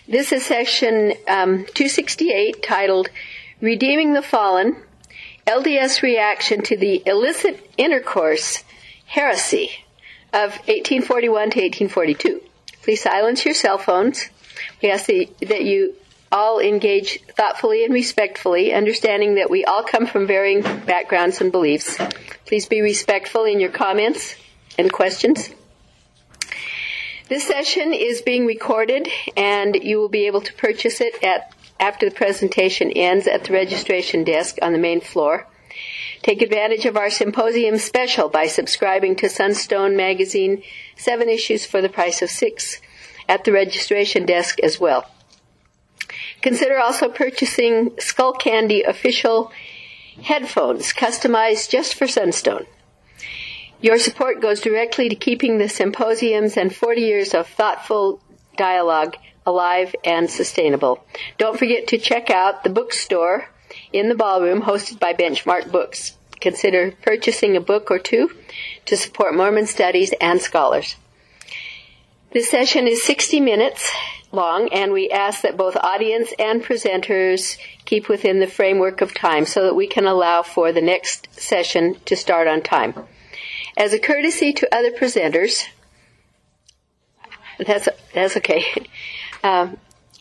This is session 268, titled Redeeming the Fallen, LDS Reaction to the Illicit Intercourse Heresy of 1841 to 1842. Please silence your cell phones. We ask that you all engage thoughtfully and respectfully, understanding that we all come from varying backgrounds and beliefs. Please be respectful in your comments and questions. This session is being recorded, and you will be able to purchase it after the presentation ends at the registration desk on the main floor. Take advantage of our symposium special by subscribing to Sunstone Magazine, 7 issues for the price of 6 at the registration desk as well. Consider also purchasing Skull Candy official headphones customized just for Sunstone. Your support goes directly to keeping the symposiums and 40 years of thoughtful dialogue alive and sustainable. Don't forget to check out the bookstore in the ballroom hosted by Benchmark Books. Consider purchasing a book or two to support Mormon studies and scholars. This session is 60 minutes long, and we ask that both audience and presenters keep within the framework of time so that we can allow for the next session to start on time. As a courtesy to other presenters, that's okay, and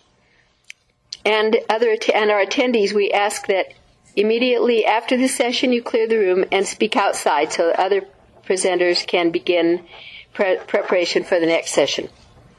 our attendees, we ask that immediately after the session you clear the room and speak outside so that other presenters can begin preparation for the next session.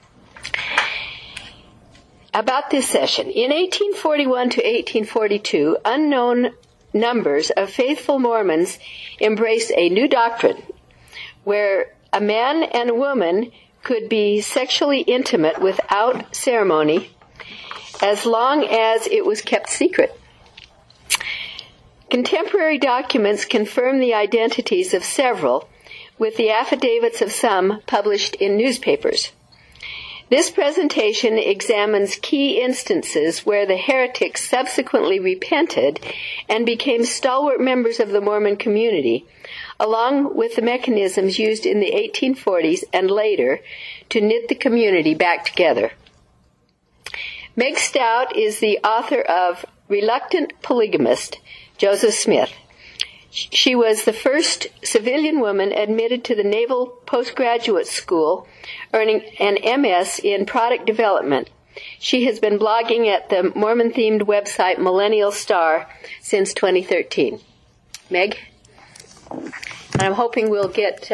About this session, in 1841 to 1842, unknown numbers of faithful Mormons embraced a new doctrine where a man and a woman could be sexually intimate without ceremony as long as it was kept secret. Contemporary documents confirm the identities of several, with the affidavits of some published in newspapers. This presentation examines key instances where the heretics subsequently repented and became stalwart members of the Mormon community, along with the mechanisms used in the 1840s and later to knit the community back together. Meg Stout is the author of Reluctant Polygamist, Joseph Smith. She was the first civilian woman admitted to the Naval Postgraduate School, earning an MS in product development. She has been blogging at the Mormon-themed website Millennial Star since 2013. Meg? And I'm hoping we'll get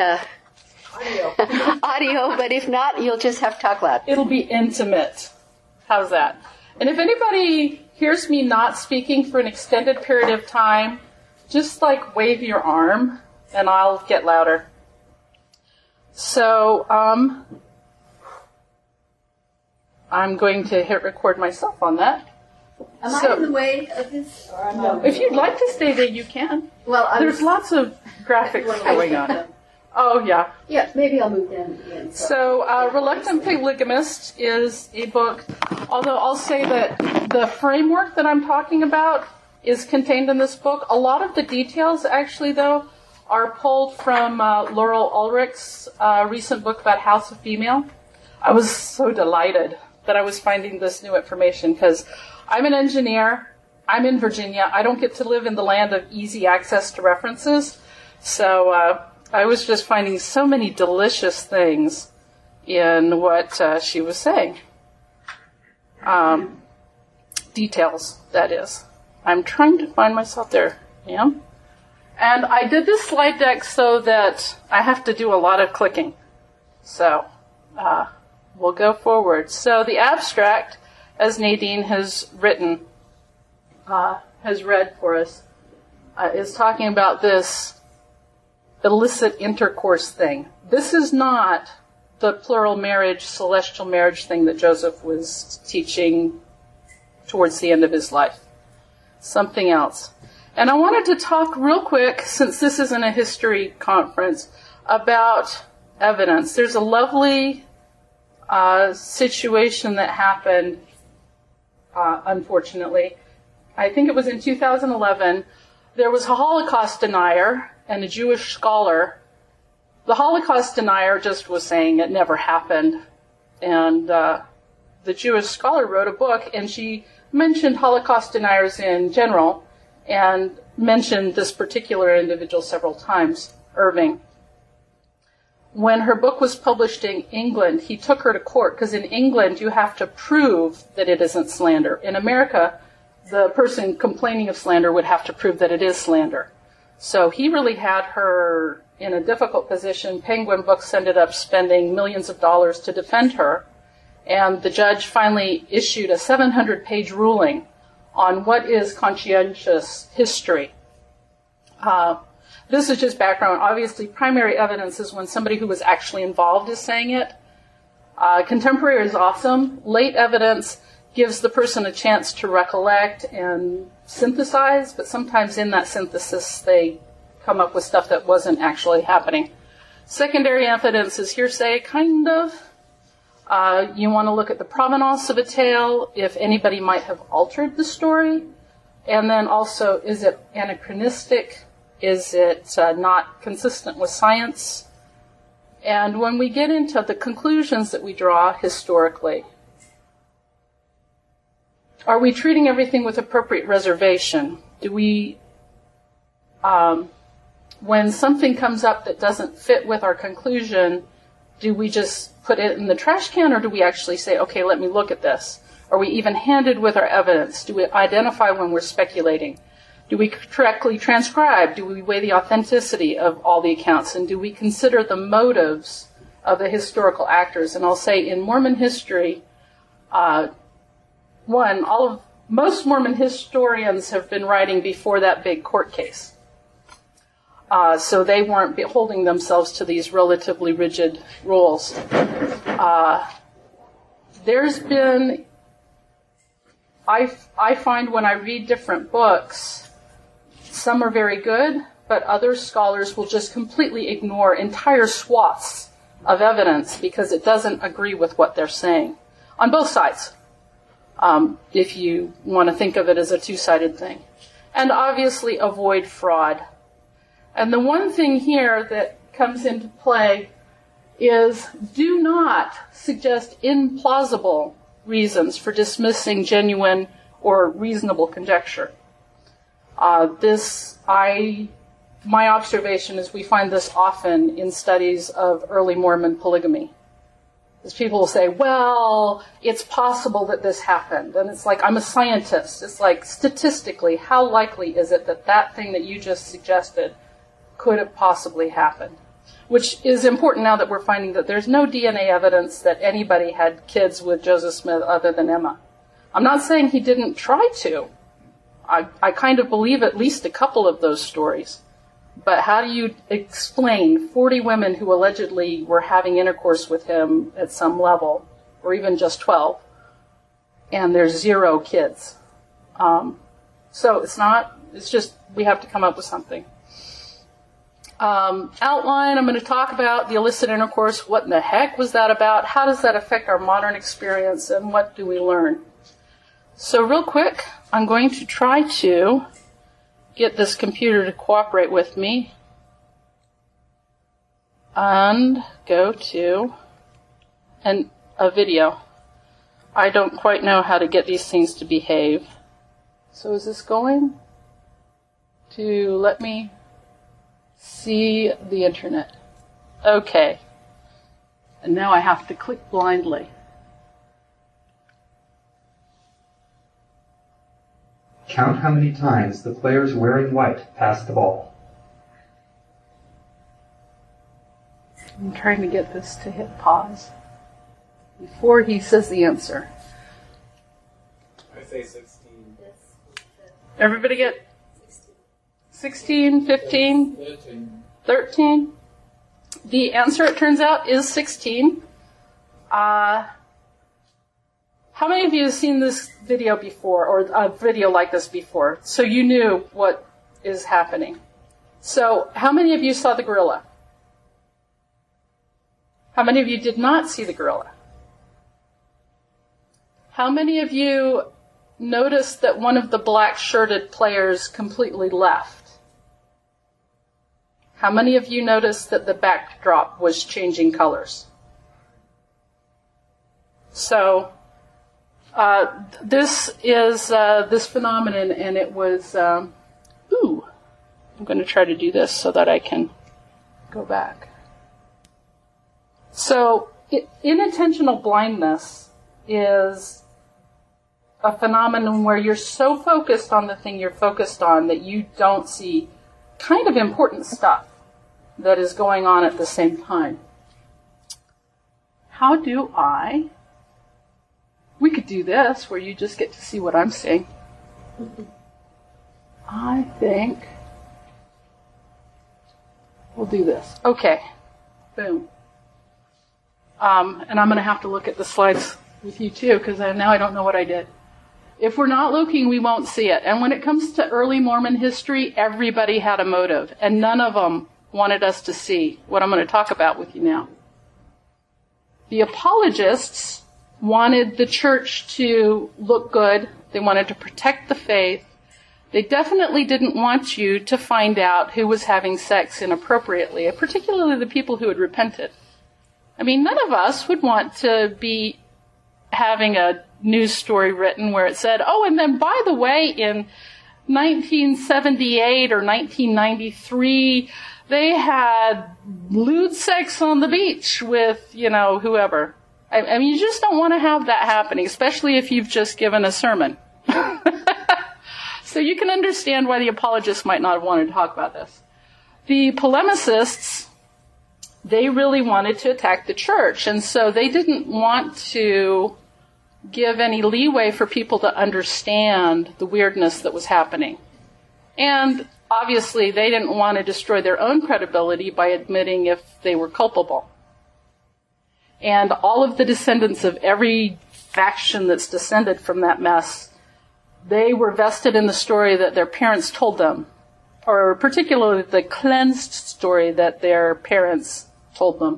audio, but if not, you'll just have to talk loud. It'll be intimate. How's that? And if anybody hears me not speaking for an extended period of time, just wave your arm and I'll get louder. So, I'm going to hit record myself on that. Am I in the way of this? Or am I if you'd like to stay there, you can. Well, there's lots of graphics going on. Oh, yeah. Yeah, maybe I'll move in. So, Reluctant Polygamist is a book, although I'll say that the framework that I'm talking about is contained in this book. A lot of the details, actually, though, are pulled from Laurel Ulrich's recent book about House of Female. I was so delighted that I was finding this new information because I'm an engineer. I'm in Virginia. I don't get to live in the land of easy access to references. So I was just finding so many delicious things in what she was saying. Details, that is. I'm trying to find myself there. Yeah. And I did this slide deck so that I have to do a lot of clicking. So we'll go forward. So the abstract, as Nadine has written, has read for us, is talking about this illicit intercourse thing. This is not the plural marriage, celestial marriage thing that Joseph was teaching towards the end of his life. Something else. And I wanted to talk real quick, since this isn't a history conference, about evidence. There's a lovely situation that happened, unfortunately. I think it was in 2011. There was a Holocaust denier and a Jewish scholar. The Holocaust denier just was saying it never happened. And the Jewish scholar, wrote a book, and she mentioned Holocaust deniers in general, and mentioned this particular individual several times, Irving. When her book was published in England, he took her to court, because in England you have to prove that it isn't slander. In America, the person complaining of slander would have to prove that it is slander. So he really had her in a difficult position. Penguin Books ended up spending millions of dollars to defend her, and the judge finally issued a 700-page ruling on what is conscientious history. This is just background. Obviously, primary evidence is when somebody who was actually involved is saying it. Contemporary is awesome. Late evidence gives the person a chance to recollect and synthesize, but sometimes in that synthesis they come up with stuff that wasn't actually happening. Secondary evidence is hearsay, kind of. You want to look at the provenance of a tale, if anybody might have altered the story. And then also, is it anachronistic? Is it not consistent with science? And when we get into the conclusions that we draw historically, are we treating everything with appropriate reservation? Do we, when something comes up that doesn't fit with our conclusion, do we just put it in the trash can, or do we actually say, okay, let me look at this? Are we even-handed with our evidence? Do we identify when we're speculating? Do we correctly transcribe? Do we weigh the authenticity of all the accounts? And do we consider the motives of the historical actors? And I'll say in Mormon history, most Mormon historians have been writing before that big court case. So they weren't holding themselves to these relatively rigid rules. There's been, I find when I read different books, some are very good, but other scholars will just completely ignore entire swaths of evidence because it doesn't agree with what they're saying. On both sides, if you want to think of it as a two-sided thing. And obviously avoid fraud. And the one thing here that comes into play is do not suggest implausible reasons for dismissing genuine or reasonable conjecture. My observation is we find this often in studies of early Mormon polygamy. As people will say, well, it's possible that this happened. And it's like, I'm a scientist. It's like, statistically, how likely is it that that thing that you just suggested could have possibly happened? Which is important now that we're finding that there's no DNA evidence that anybody had kids with Joseph Smith other than Emma. I'm not saying he didn't try to. I kind of believe at least a couple of those stories. But how do you explain 40 women who allegedly were having intercourse with him at some level, or even just 12, and there's 0 kids? So it's just, we have to come up with something. Outline, I'm going to talk about the illicit intercourse. What in the heck was that about? How does that affect our modern experience, and what do we learn? So real quick, I'm going to try to get this computer to cooperate with me and go to a video. I don't quite know how to get these things to behave. So is this going to let me see the internet? Okay. And now I have to click blindly. Count how many times the players wearing white pass the ball. I'm trying to get this to hit pause before he says the answer. I say 16. Everybody get 16, 15, 13? The answer, it turns out, is 16. How many of you have seen this video before, or a video like this before? So you knew what is happening. So how many of you saw the gorilla? How many of you did not see the gorilla? How many of you noticed that one of the black-shirted players completely left? How many of you noticed that the backdrop was changing colors? So This is this phenomenon, and it was, I'm going to try to do this so that I can go back. So, inattentional blindness is a phenomenon where you're so focused on the thing you're focused on that you don't see kind of important stuff that is going on at the same time. How do we could do this where you just get to see what I'm seeing. I think we'll do this. Okay. Boom. And I'm going to have to look at the slides with you too, because now I don't know what I did. If we're not looking, we won't see it. And when it comes to early Mormon history, everybody had a motive, and none of them wanted us to see what I'm going to talk about with you now. The apologists wanted the church to look good. They wanted to protect the faith. They definitely didn't want you to find out who was having sex inappropriately, particularly the people who had repented. I mean, none of us would want to be having a news story written where it said, oh, and then by the way, in 1978 or 1993, they had lewd sex on the beach with, whoever. I mean, you just don't want to have that happening, especially if you've just given a sermon. So you can understand why the apologists might not have wanted to talk about this. The polemicists, they really wanted to attack the church, and so they didn't want to give any leeway for people to understand the weirdness that was happening. And obviously, they didn't want to destroy their own credibility by admitting if they were culpable. And all of the descendants of every faction that's descended from that mess, they were vested in the story that their parents told them, or particularly the cleansed story that their parents told them.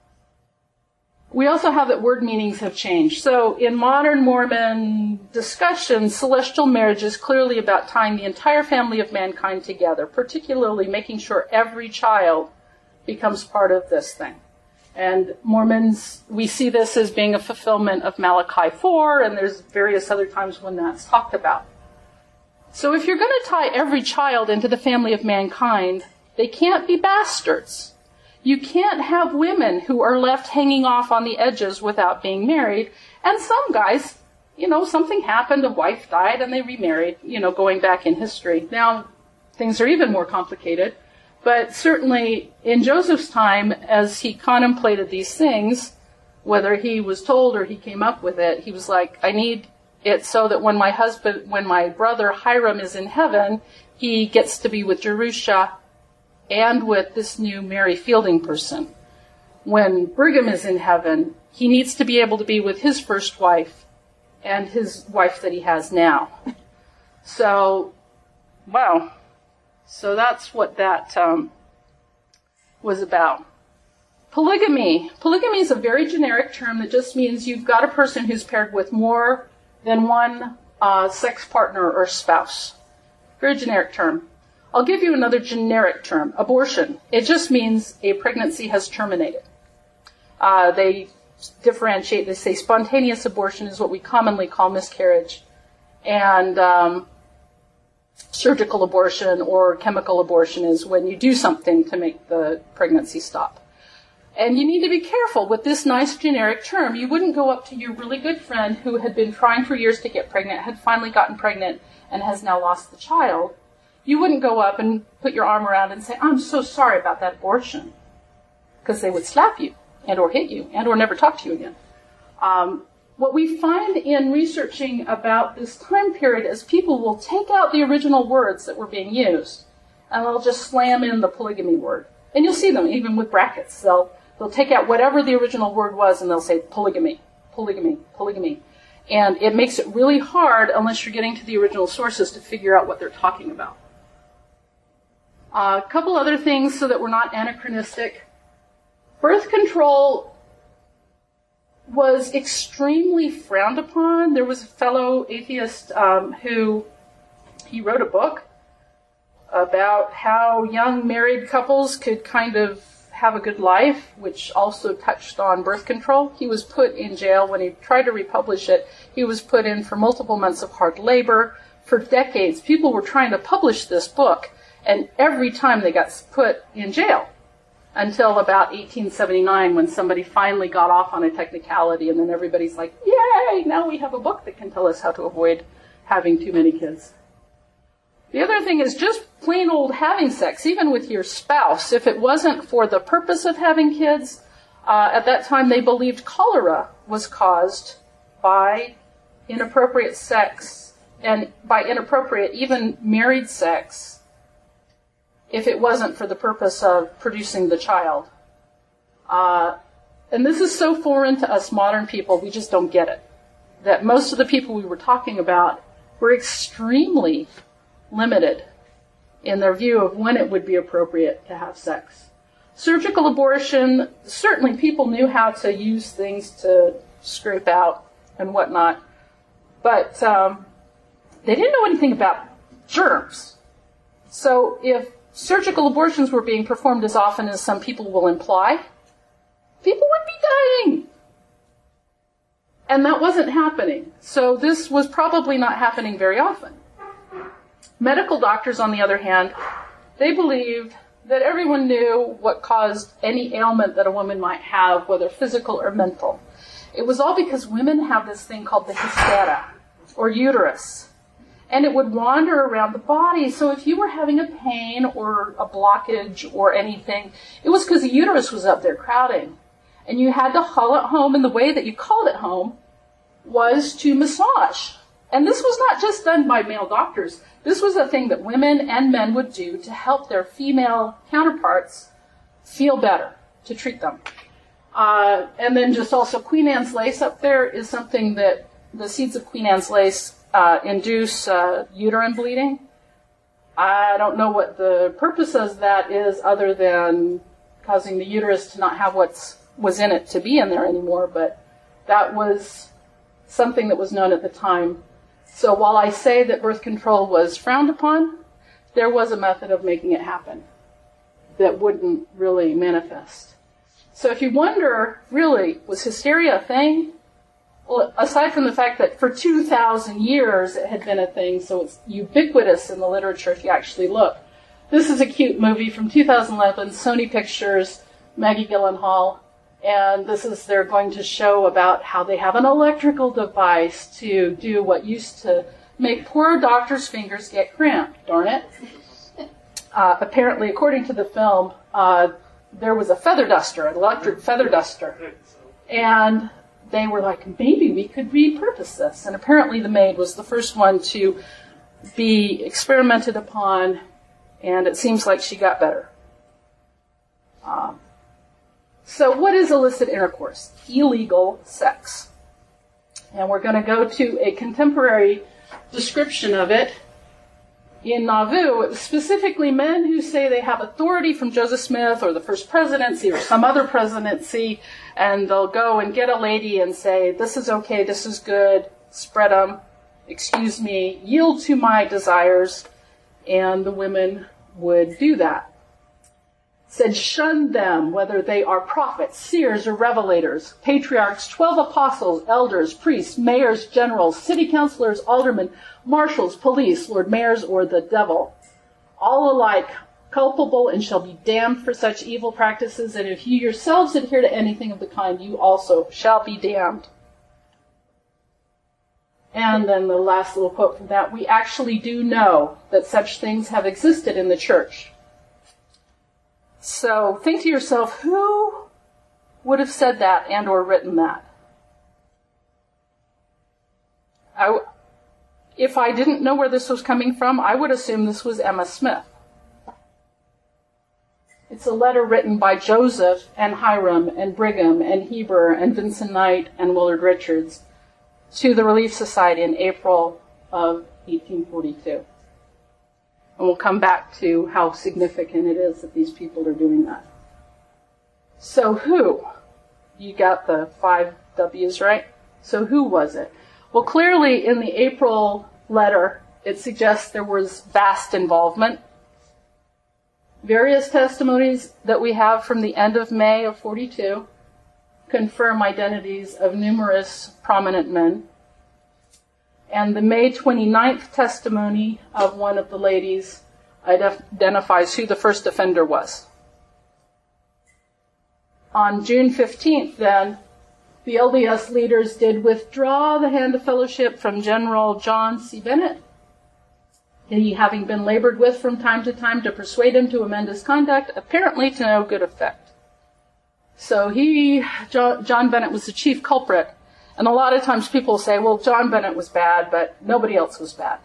We also have that word meanings have changed. So in modern Mormon discussion, celestial marriage is clearly about tying the entire family of mankind together, particularly making sure every child becomes part of this thing. And Mormons, we see this as being a fulfillment of Malachi 4, and there's various other times when that's talked about. So if you're going to tie every child into the family of mankind, they can't be bastards. You can't have women who are left hanging off on the edges without being married. And some guys, something happened, a wife died, and they remarried, going back in history. Now, things are even more complicated. But certainly in Joseph's time, as he contemplated these things, whether he was told or he came up with it, he was like, I need it so that when my brother Hiram is in heaven, he gets to be with Jerusha and with this new Mary Fielding person. When Brigham is in heaven, he needs to be able to be with his first wife and his wife that he has now. So, wow. So that's what that was about. Polygamy. Polygamy is a very generic term that just means you've got a person who's paired with more than one sex partner or spouse. Very generic term. I'll give you another generic term, abortion. It just means a pregnancy has terminated. They differentiate, they say spontaneous abortion is what we commonly call miscarriage, and surgical abortion or chemical abortion is when you do something to make the pregnancy stop. And you need to be careful with this nice generic term. You wouldn't go up to your really good friend who had been trying for years to get pregnant, had finally gotten pregnant, and has now lost the child. You wouldn't go up and put your arm around and say, I'm so sorry about that abortion. Because they would slap you and or hit you and or never talk to you again. What we find in researching about this time period is people will take out the original words that were being used and they'll just slam in the polygamy word. And you'll see them even with brackets. They'll take out whatever the original word was and they'll say polygamy, polygamy, polygamy. And it makes it really hard unless you're getting to the original sources to figure out what they're talking about. A couple other things so that we're not anachronistic. Birth control was extremely frowned upon. There was a fellow atheist who wrote a book about how young married couples could kind of Have a Good Life, which also touched on birth control. He was put in jail when he tried to republish it. He was put in for multiple months of hard labor. For decades, people were trying to publish this book, and every time they got put in jail, until about 1879 when somebody finally got off on a technicality, and then everybody's like, yay, now we have a book that can tell us how to avoid having too many kids. The other thing is just plain old having sex, even with your spouse. If it wasn't for the purpose of having kids, at that time they believed cholera was caused by inappropriate sex, and by inappropriate, even married sex, if it wasn't for the purpose of producing the child. And this is so foreign to us modern people, we just don't get it. That most of the people we were talking about were extremely limited in their view of when it would be appropriate to have sex. Surgical abortion, certainly people knew how to use things to scrape out and whatnot, but they didn't know anything about germs. So if surgical abortions were being performed as often as some people will imply, people would be dying. And that wasn't happening. So this was probably not happening very often. Medical doctors, on the other hand, they believed that everyone knew what caused any ailment that a woman might have, whether physical or mental. It was all because women have this thing called the hystera, or uterus. And it would wander around the body. So if you were having a pain or a blockage or anything, it was because the uterus was up there crowding. And you had to haul it home, and the way that you called it home was to massage. And this was not just done by male doctors. This was a thing that women and men would do to help their female counterparts feel better, to treat them. And then just also Queen Anne's lace up there is something that the seeds of Queen Anne's lace induce uterine bleeding. I don't know what the purpose of that is other than causing the uterus to not have what was in it to be in there anymore, but that was something that was known at the time. So while I say that birth control was frowned upon, there was a method of making it happen that wouldn't really manifest. So if you wonder, really, was hysteria a thing? Well, aside from the fact that for 2,000 years it had been a thing, so it's ubiquitous in the literature if you actually look. This is a cute movie from 2011, Sony Pictures, Maggie Gyllenhaal, and they're going to show about how they have an electrical device to do what used to make poor doctors' fingers get cramped, darn it. Apparently, according to the film, there was a feather duster, an electric feather duster, and they were like, maybe we could repurpose this. And apparently the maid was the first one to be experimented upon, and it seems like she got better. So what is illicit intercourse? Illegal sex. And we're going to go to a contemporary description of it. In Nauvoo, it was specifically men who say they have authority from Joseph Smith or the first presidency or some other presidency, and they'll go and get a lady and say, this is okay, this is good, spread them, excuse me, yield to my desires, and the women would do that. Said, shun them, whether they are prophets, seers, or revelators, patriarchs, 12 apostles, elders, priests, mayors, generals, city councilors, aldermen, marshals, police, lord mayors, or the devil. All alike culpable and shall be damned for such evil practices, and if you yourselves adhere to anything of the kind, you also shall be damned. And then the last little quote from that, we actually do know that such things have existed in the church. So think to yourself, who would have said that and or written that? If I didn't know where this was coming from, I would assume this was Emma Smith. It's a letter written by Joseph and Hiram and Brigham and Heber and Vincent Knight and Willard Richards to the Relief Society in April of 1842. And we'll come back to how significant it is that these people are doing that. So who? You got the 5 W's, right? So who was it? Well, clearly in the April letter, it suggests there was vast involvement. Various testimonies that we have from the end of May of 42 confirm identities of numerous prominent men. And the May 29th testimony of one of the ladies identifies who the first offender was. On June 15th, then, the LDS leaders did withdraw the hand of fellowship from General John C. Bennett, he having been labored with from time to time to persuade him to amend his conduct, apparently to no good effect. So John Bennett was the chief culprit. And a lot of times people say, well, John Bennett was bad, but nobody else was bad.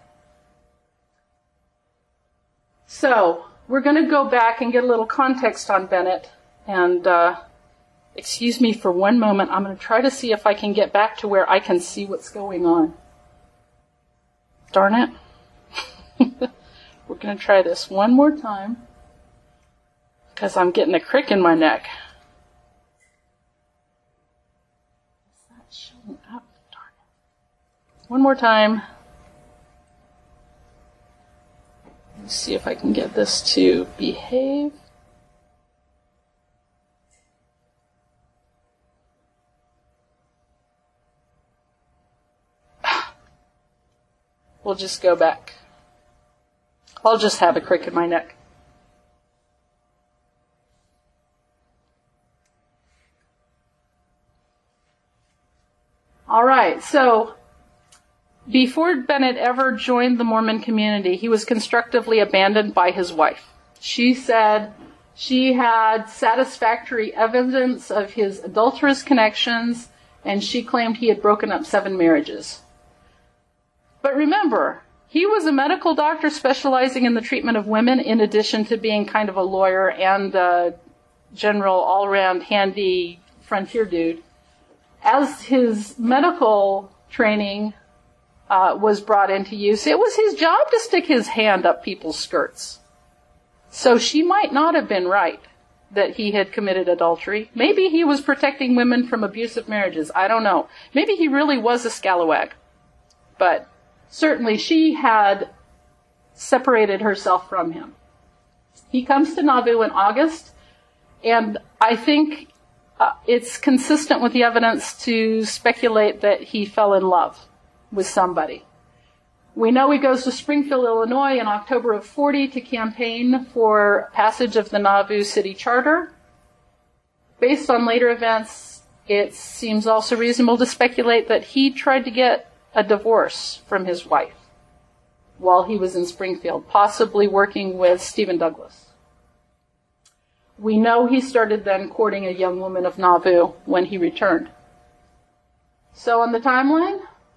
So we're going to go back and get a little context on Bennett. And excuse me for one moment. I'm going to try to see if I can get back to where I can see what's going on. Darn it. We're going to try this one more time because I'm getting a crick in my neck. Is that showing up? Darn it. One more time. Let's see if I can get this to behave. We'll just go back. I'll just have a crick in my neck. All right, so before Bennett ever joined the Mormon community, he was constructively abandoned by his wife. She said she had satisfactory evidence of his adulterous connections, and she claimed he had broken up 7 marriages. But remember, he was a medical doctor specializing in the treatment of women, in addition to being kind of a lawyer and a general all-around handy frontier dude. As his medical training was brought into use, it was his job to stick his hand up people's skirts. So she might not have been right that he had committed adultery. Maybe he was protecting women from abusive marriages. I don't know. Maybe he really was a scalawag. But certainly she had separated herself from him. He comes to Nauvoo in August, and I think it's consistent with the evidence to speculate that he fell in love with somebody. We know he goes to Springfield, Illinois in October of 40 to campaign for passage of the Nauvoo City Charter. Based on later events, it seems also reasonable to speculate that he tried to get a divorce from his wife while he was in Springfield, possibly working with Stephen Douglas. We know he started then courting a young woman of Nauvoo when he returned. So on the timeline,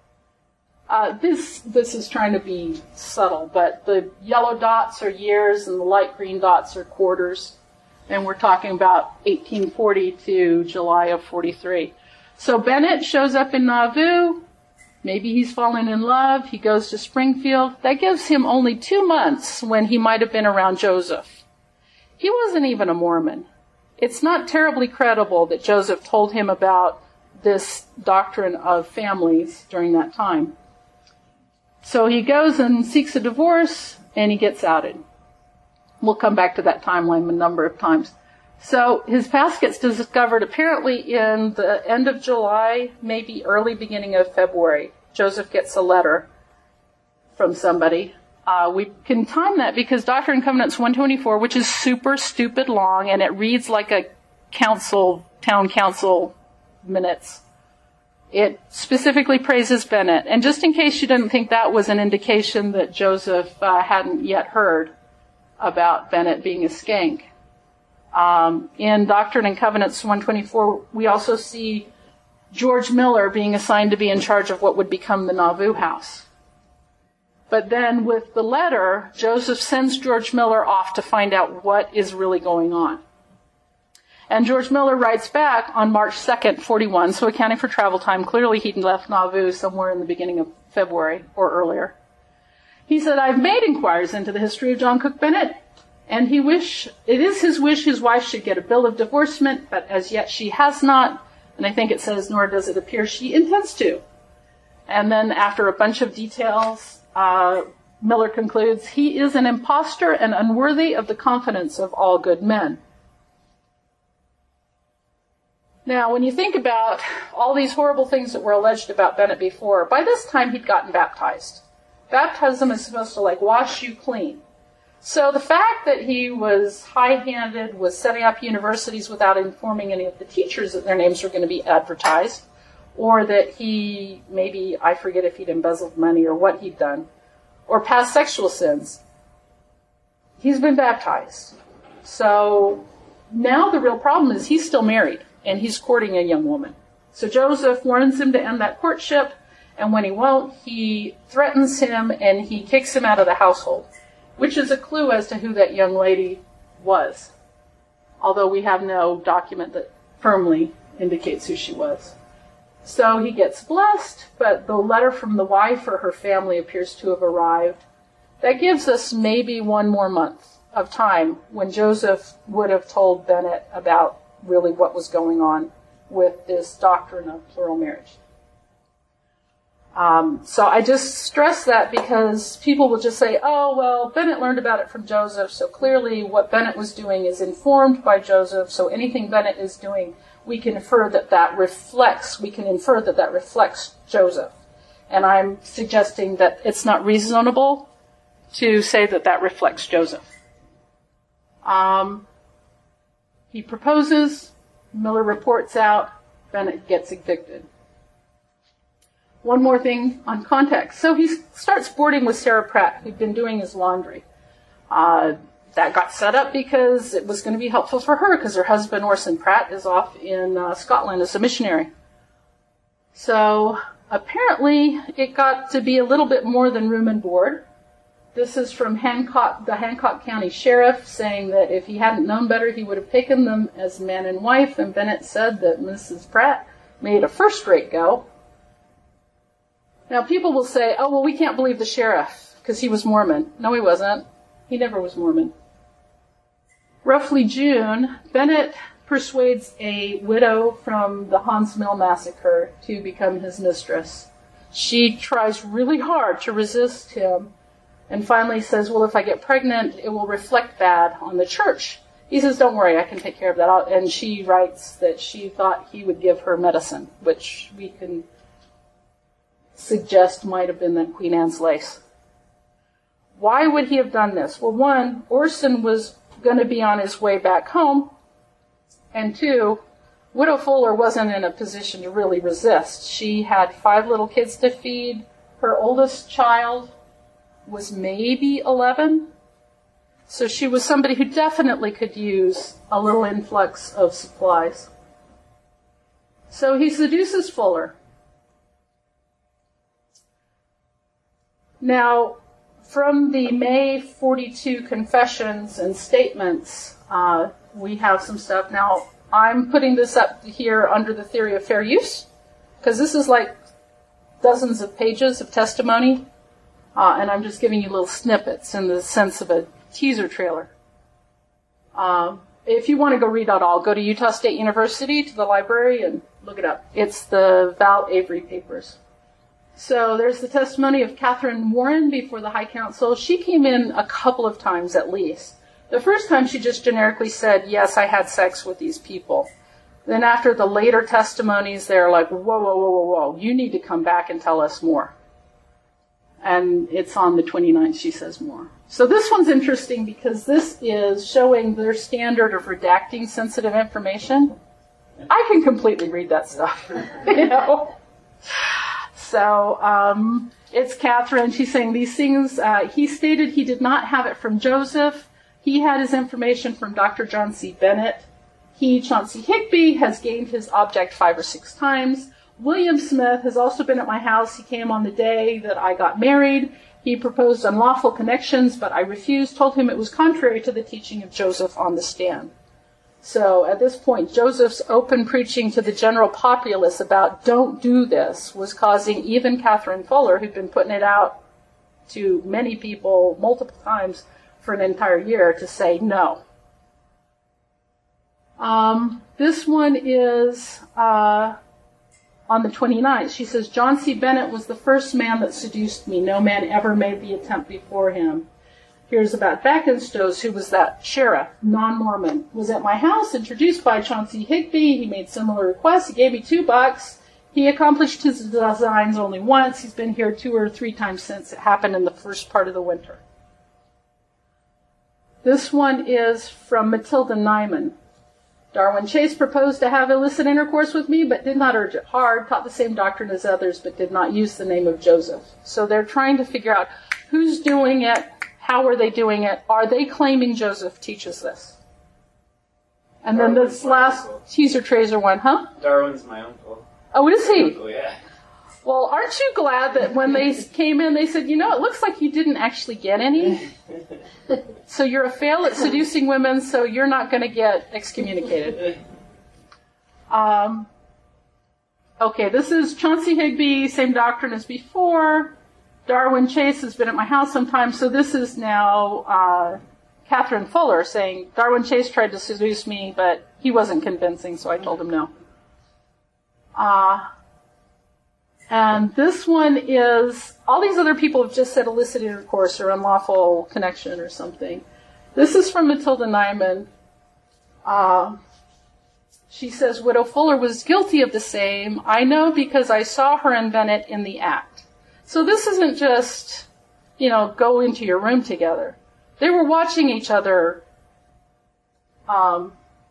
this is trying to be subtle, but the yellow dots are years and the light green dots are quarters, and we're talking about 1840 to July of 43. So Bennett shows up in Nauvoo. Maybe he's fallen in love. He goes to Springfield. That gives him only 2 months when he might have been around Joseph. He wasn't even a Mormon. It's not terribly credible that Joseph told him about this doctrine of families during that time. So he goes and seeks a divorce, and he gets outed. We'll come back to that timeline a number of times. So his past gets discovered apparently in the end of July, maybe early beginning of February. Joseph gets a letter from somebody. We can time that because Doctrine and Covenants 124, which is super stupid long, and it reads like a town council minutes. It specifically praises Bennett. And just in case you didn't think that was an indication that Joseph hadn't yet heard about Bennett being a skank, in Doctrine and Covenants 124, we also see George Miller being assigned to be in charge of what would become the Nauvoo house. But then with the letter, Joseph sends George Miller off to find out what is really going on. And George Miller writes back on March 2nd, 41, so accounting for travel time, clearly he'd left Nauvoo somewhere in the beginning of February or earlier. He said, I've made inquiries into the history of John Cook Bennett, and it is his wish his wife should get a bill of divorcement, but as yet she has not, and I think it says, nor does it appear she intends to. And then after a bunch of details, Miller concludes, he is an impostor and unworthy of the confidence of all good men. Now, when you think about all these horrible things that were alleged about Bennett before, by this time he'd gotten baptized. Baptism is supposed to, wash you clean. So the fact that he was high-handed, was setting up universities without informing any of the teachers that their names were going to be advertised, or that he, maybe, I forget if he'd embezzled money or what he'd done, or past sexual sins, he's been baptized. So now the real problem is he's still married, and he's courting a young woman. So Joseph warns him to end that courtship, and when he won't, he threatens him and he kicks him out of the household, which is a clue as to who that young lady was, although we have no document that firmly indicates who she was. So he gets blessed, but the letter from the wife or her family appears to have arrived. That gives us maybe one more month of time when Joseph would have told Bennett about really what was going on with this doctrine of plural marriage. So I just stress that because people will just say, oh, well, Bennett learned about it from Joseph, so clearly what Bennett was doing is informed by Joseph, so anything Bennett is doing, we can infer that reflects Joseph. And I'm suggesting that it's not reasonable to say that reflects Joseph. He proposes, Miller reports out, Bennett gets evicted. One more thing on context. So he starts boarding with Sarah Pratt, who'd been doing his laundry. That got set up because it was going to be helpful for her because her husband, Orson Pratt, is off in Scotland as a missionary. So apparently it got to be a little bit more than room and board. This is from the Hancock County Sheriff, saying that if he hadn't known better, he would have taken them as man and wife, and Bennett said that Mrs. Pratt made a first-rate go. Now, people will say, oh, well, we can't believe the sheriff because he was Mormon. No, he wasn't. He never was Mormon. Roughly June, Bennett persuades a widow from the Hans Mill massacre to become his mistress. She tries really hard to resist him and finally says, well, if I get pregnant, it will reflect bad on the church. He says, don't worry, I can take care of that. And she writes that she thought he would give her medicine, which we can suggest might have been that Queen Anne's lace. Why would he have done this? Well, one, Orson was going to be on his way back home, and two, Widow Fuller wasn't in a position to really resist. She had 5 little kids to feed. Her oldest child was maybe 11, so she was somebody who definitely could use a little influx of supplies. So he seduces Fuller. Now, from the May 42 confessions and statements, we have some stuff. Now, I'm putting this up here under the theory of fair use, because this is like dozens of pages of testimony, and I'm just giving you little snippets in the sense of a teaser trailer. If you want to go read it all, go to Utah State University, to the library, and look it up. It's the Val Avery papers. So there's the testimony of Catherine Warren before the High Council. She came in a couple of times at least. The first time she just generically said, yes, I had sex with these people. Then after the later testimonies, they're like, whoa, you need to come back and tell us more. And it's on the 29th she says more. So this one's interesting because this is showing their standard of redacting sensitive information. I can completely read that stuff, So it's Catherine. She's saying these things. He stated he did not have it from Joseph. He had his information from Dr. John C. Bennett. He, Chauncey Higby, has gained his object 5 or 6 times. William Smith has also been at my house. He came on the day that I got married. He proposed unlawful connections, but I refused, told him it was contrary to the teaching of Joseph on the stand. So at this point, Joseph's open preaching to the general populace about don't do this was causing even Catherine Fuller, who'd been putting it out to many people multiple times for an entire year, to say no. This one is on the 29th, she says, John C. Bennett was the first man that seduced me. No man ever made the attempt before him. Here's about Beckenstows, who was that sheriff, non-Mormon, was at my house, introduced by Chauncey Higby. He made similar requests. He gave me $2. He accomplished his designs only once. He's been here 2 or 3 times since. It happened in the first part of the winter. This one is from Matilda Nyman. Darwin Chase proposed to have illicit intercourse with me, but did not urge it hard, taught the same doctrine as others, but did not use the name of Joseph. So they're trying to figure out who's doing it, how are they doing it, are they claiming Joseph teaches this? And then this last teaser tracer one, huh? Darwin's my uncle. Oh, is he? Oh, yeah. Well, aren't you glad that when they came in, they said, it looks like you didn't actually get any. So you're a fail at seducing women, so you're not going to get excommunicated. Okay, this is Chauncey Higby, same doctrine as before. Darwin Chase has been at my house sometimes, so this is now Catherine Fuller saying, Darwin Chase tried to seduce me, but he wasn't convincing, so I told him no. And this one is, all these other people have just said illicit intercourse or unlawful connection or something. This is from Matilda Nyman. She says, Widow Fuller was guilty of the same. I know because I saw her and Bennett in the act. So this isn't just, go into your room together. They were watching each other have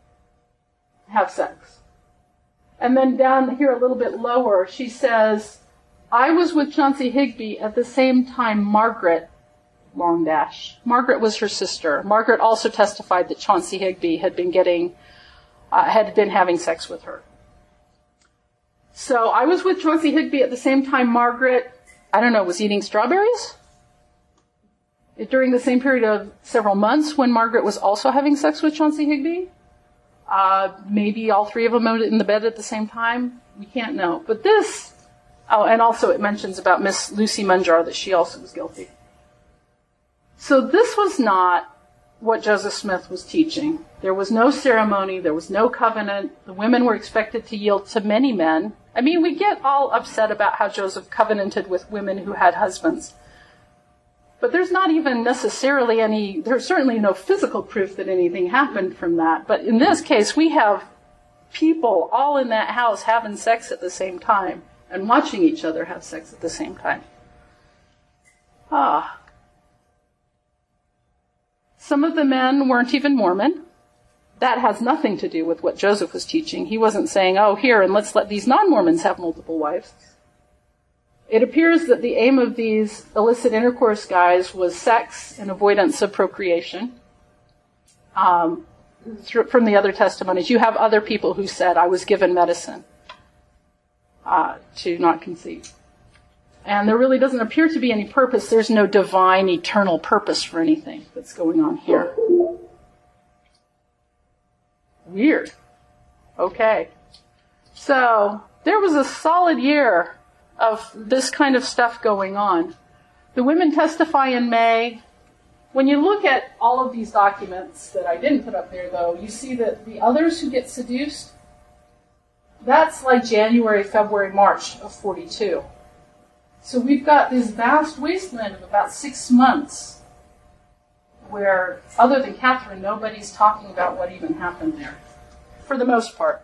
sex. And then down here a little bit lower, she says, I was with Chauncey Higby at the same time Margaret, long dash. Margaret was her sister. Margaret also testified that Chauncey Higby had been having sex with her. So I was with Chauncey Higby at the same time Margaret, was eating strawberries? During the same period of several months when Margaret was also having sex with Chauncey Higby? Maybe all 3 of them in the bed at the same time. We can't know. But this, and also it mentions about Miss Lucy Munjar that she also was guilty. So this was not what Joseph Smith was teaching. There was no ceremony. There was no covenant. The women were expected to yield to many men. We get all upset about how Joseph covenanted with women who had husbands. But there's not even necessarily there's certainly no physical proof that anything happened from that. But in this case, we have people all in that house having sex at the same time and watching each other have sex at the same time. Some of the men weren't even Mormon. That has nothing to do with what Joseph was teaching. He wasn't saying, here, and let's let these non-Mormons have multiple wives. It appears that the aim of these illicit intercourse guys was sex and avoidance of procreation. From the other testimonies, you have other people who said, I was given medicine to not conceive. And there really doesn't appear to be any purpose. There's no divine, eternal purpose for anything that's going on here. Weird. Okay. So, there was a solid year of this kind of stuff going on. The women testify in May. When you look at all of these documents that I didn't put up there, though, you see that the others who get seduced, that's like January, February, March of 42. So we've got this vast wasteland of about 6 months where, other than Catherine, nobody's talking about what even happened there, for the most part.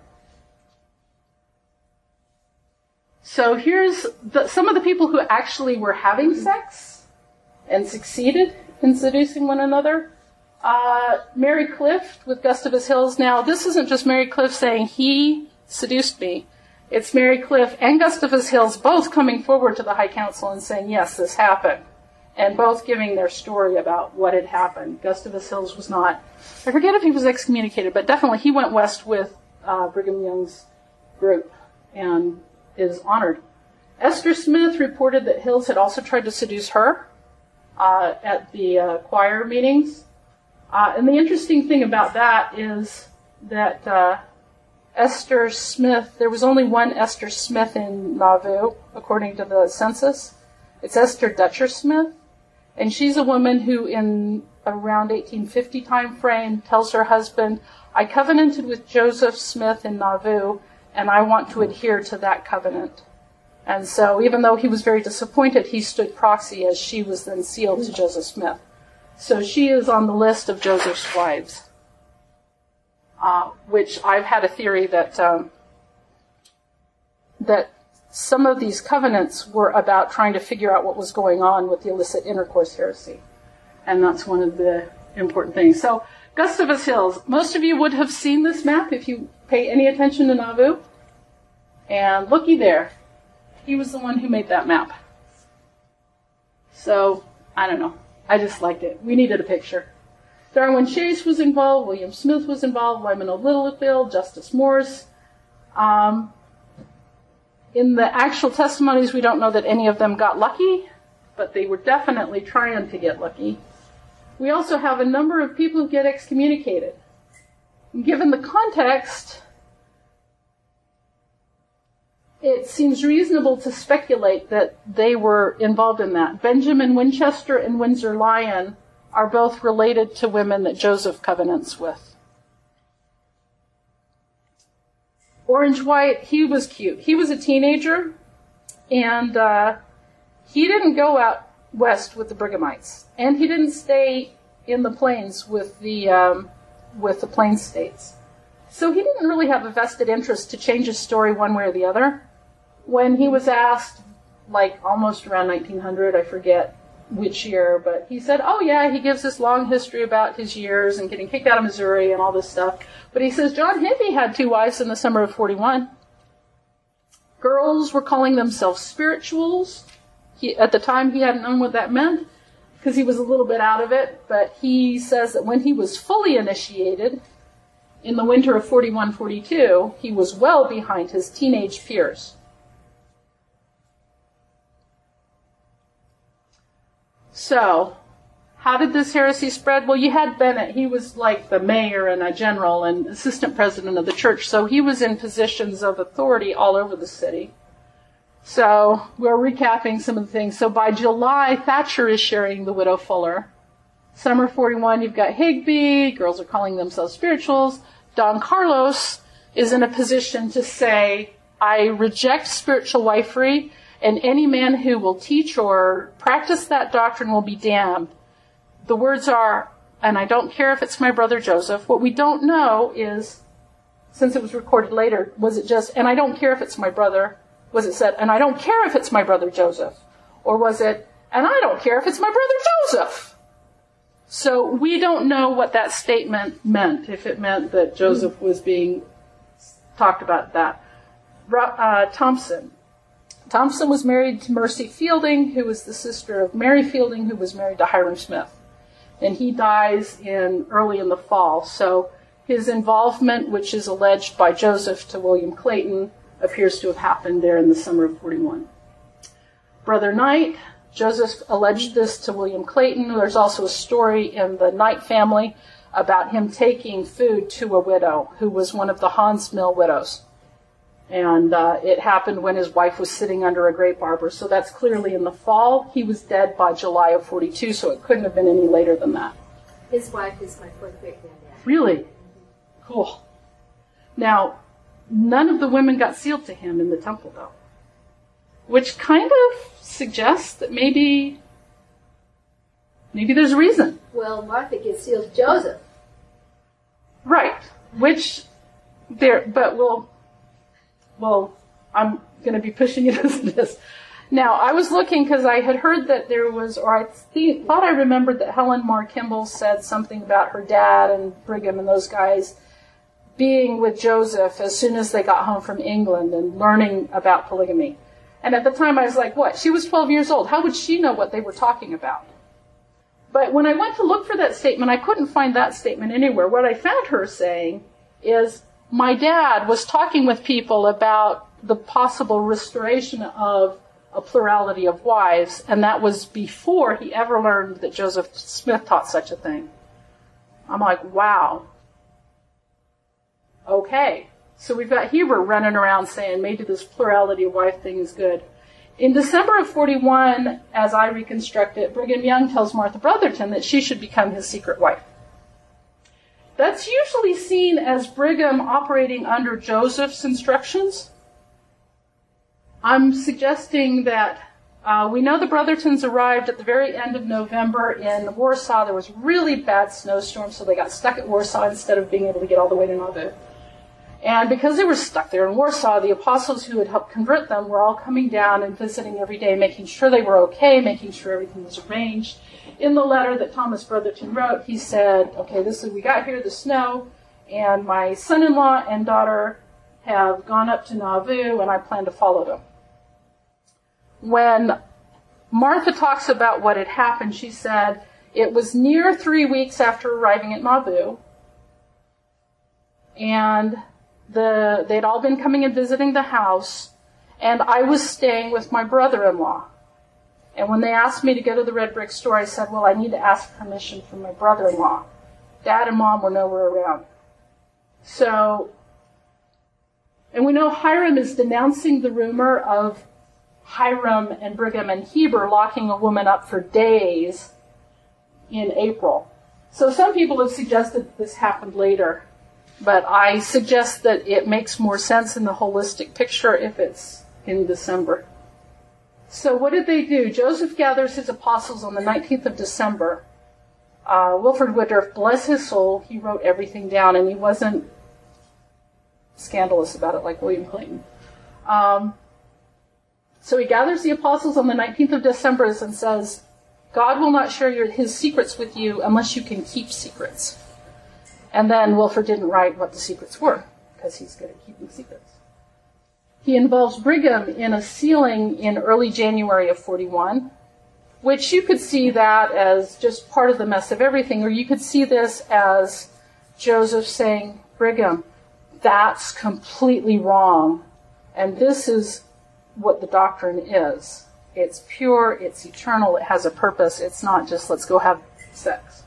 So here's some of the people who actually were having sex and succeeded in seducing one another. Mary Clift with Gustavus Hills. Now, this isn't just Mary Clift saying he seduced me. It's Mary Clift and Gustavus Hills both coming forward to the High Council and saying, yes, this happened. And both giving their story about what had happened. Gustavus Hills was not, I forget if he was excommunicated, but definitely he went west with Brigham Young's group and is honored. Esther Smith reported that Hills had also tried to seduce her at the choir meetings. And the interesting thing about that is that Esther Smith, there was only one Esther Smith in Nauvoo, according to the census. It's Esther Dutcher Smith. And she's a woman who, in around 1850 time frame, tells her husband, I covenanted with Joseph Smith in Nauvoo and I want to adhere to that covenant. And so even though he was very disappointed, he stood proxy as she was then sealed to Joseph Smith. So she is on the list of Joseph's wives, which I've had a theory that that some of these covenants were about trying to figure out what was going on with the illicit intercourse heresy. And that's one of the important things. So Gustavus Hills, most of you would have seen this map if you pay any attention to Nauvoo. And looky there. He was the one who made that map. So, I don't know. I just liked it. We needed a picture. Darwin Chase was involved. William Smith was involved. Lyman of Littlefield. Justice Morse. In the actual testimonies, we don't know that any of them got lucky, but they were definitely trying to get lucky. We also have a number of people who get excommunicated. And given the context, it seems reasonable to speculate that they were involved in that. Benjamin Winchester and Windsor Lyon are both related to women that Joseph covenants with. Orange White, he was cute. He was a teenager, and he didn't go out west with the Brighamites, and he didn't stay in the plains with the Plains states. So he didn't really have a vested interest to change his story one way or the other. When he was asked, like almost around 1900, I forget which year, but he said, oh yeah, he gives this long history about his years and getting kicked out of Missouri and all this stuff. But he says John Henry had 2 wives in the summer of 41. Girls were calling themselves spirituals. At the time, he hadn't known what that meant because he was a little bit out of it. But he says that when he was fully initiated in the winter of 41-42, he was well behind his teenage peers. So, how did this heresy spread? Well, you had Bennett. He was like the mayor and a general and assistant president of the church. So he was in positions of authority all over the city. So we're recapping some of the things. So by July, Thatcher is sharing the widow Fuller. Summer 41, you've got Higby. Girls are calling themselves spirituals. Don Carlos is in a position to say, I reject spiritual wifery, and any man who will teach or practice that doctrine will be damned. The words are, and I don't care if it's my brother Joseph. What we don't know is, since it was recorded later, was it just, and I don't care if it's my brother, was it said, and I don't care if it's my brother Joseph? Or was it, and I don't care if it's my brother Joseph? So we don't know what that statement meant, if it meant that Joseph was being talked about that. Thompson. Thompson was married to Mercy Fielding, who was the sister of Mary Fielding, who was married to Hiram Smith. And he dies early in the fall. So his involvement, which is alleged by Joseph to William Clayton, appears to have happened there in the summer of 41. Brother Knight, Joseph alleged this to William Clayton. There's also a story in the Knight family about him taking food to a widow who was one of the Hans Mill widows. And it happened when his wife was sitting under a grape arbor. So that's clearly in the fall. He was dead by July of 42, so it couldn't have been any later than that. His wife is my fourth great-granddad. Really? Cool. Now, none of the women got sealed to him in the temple, though. Which kind of suggests that maybe there's a reason. Well, Martha gets sealed to Joseph. Right. Which, well, I'm going to be pushing it as this. Now, I was looking because I had heard that there was, or I thought I remembered that Helen Moore Kimball said something about her dad and Brigham and those guys being with Joseph as soon as they got home from England and learning about polygamy. And at the time I was like, what? She was 12 years old. How would she know what they were talking about? But when I went to look for that statement, I couldn't find that statement anywhere. What I found her saying is, my dad was talking with people about the possible restoration of a plurality of wives, and that was before he ever learned that Joseph Smith taught such a thing. I'm like, wow. Okay. So we've got Heber running around saying maybe this plurality of wife thing is good. In December of 41, as I reconstruct it, Brigham Young tells Martha Brotherton that she should become his secret wife. That's usually seen as Brigham operating under Joseph's instructions. I'm suggesting that we know the Brothertons arrived at the very end of November in Warsaw. There was really bad snowstorm, so they got stuck at Warsaw instead of being able to get all the way to Nauvoo. And because they were stuck there in Warsaw, the apostles who had helped convert them were all coming down and visiting every day, making sure they were okay, making sure everything was arranged. In the letter that Thomas Brotherton wrote, he said, okay, we got here, the snow, and my son-in-law and daughter have gone up to Nauvoo, and I plan to follow them. When Martha talks about what had happened, she said, it was near 3 weeks after arriving at Nauvoo, and they'd all been coming and visiting the house, and I was staying with my brother-in-law. And when they asked me to go to the red brick store, I said, well, I need to ask permission from my brother-in-law. Dad and Mom were nowhere around. So, and we know Hiram is denouncing the rumor of Hiram and Brigham and Heber locking a woman up for days in April. So some people have suggested that this happened later, but I suggest that it makes more sense in the holistic picture if it's in December. So what did they do? Joseph gathers his apostles on the 19th of December. Wilford Woodruff, bless his soul, he wrote everything down, and he wasn't scandalous about it like William Clayton. So he gathers the apostles on the 19th of December and says, God will not share his secrets with you unless you can keep secrets. And then Wilford didn't write what the secrets were, because he's good at keeping secrets. He involves Brigham in a sealing in early January of 41, which you could see that as just part of the mess of everything, or you could see this as Joseph saying, Brigham, that's completely wrong, and this is what the doctrine is. It's pure, it's eternal, it has a purpose, it's not just let's go have sex.